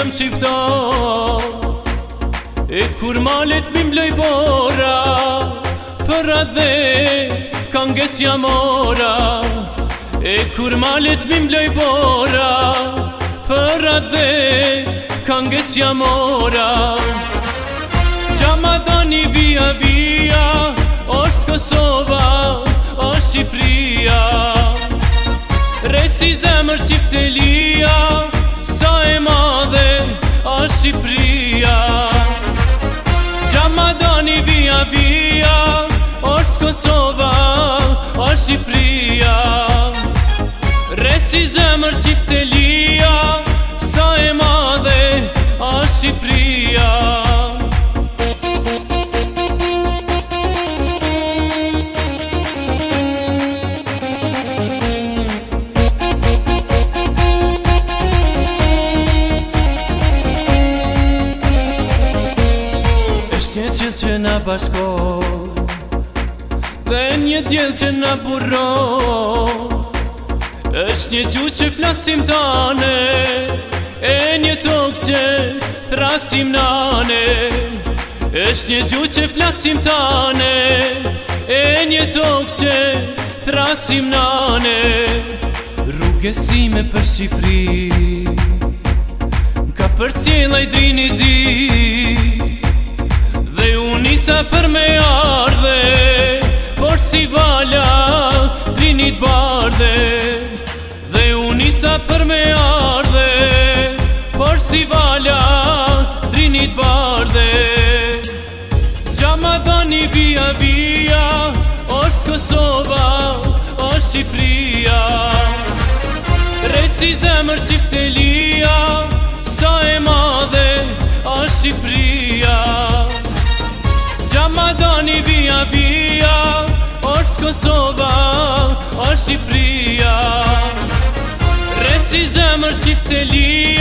jam shqiptar, e kur malet mi mbloj bora, për atë dhe kanges jam ora. E kur malet mi mbloj bora, për atë dhe kanges jam ora. Gjamadani via via, është Kosova, është Shqipria. Resi zemër qiftelia, sa e madhe është Shqipria. Gjamadani via via, është Kosova, është Shqipria. Resi zemër qiftelia, sa e madhe është Shqipria. Një qilë që na bashkon, dhe një djel që na buron. Është një gjuhë që flasim tane, e një tokë që thrasim nane. Është një gjuhë që flasim tane, e një tokë që thrasim nane. Rrugësime për Shqipëri, ka për cjella i drini zi. Nisa për me ardhe, por si vala drinit bardhe. Dhe unë nisa për me ardhe, por si vala drinit bardhe. Gjamadani via via, është Kosova, është Shqipria. Resi zemër qiftelia, sa e madhe është Shqipria. Gjamadani via via, është Kosova, është Shqipria. Resi zemër qiftelia,